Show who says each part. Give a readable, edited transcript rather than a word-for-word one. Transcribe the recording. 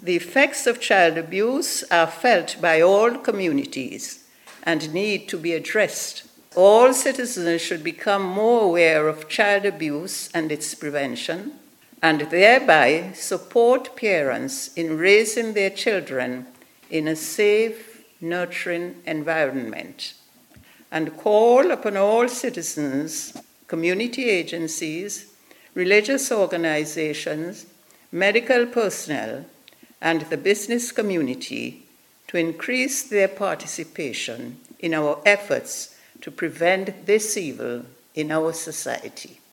Speaker 1: The effects of child abuse are felt by all communities and need to be addressed. All citizens should become more aware of child abuse and its prevention, and thereby support parents in raising their children in a safe, nurturing environment, and call upon all citizens, community agencies, religious organizations, medical personnel, and the business community to increase their participation in our efforts to prevent this evil in our society.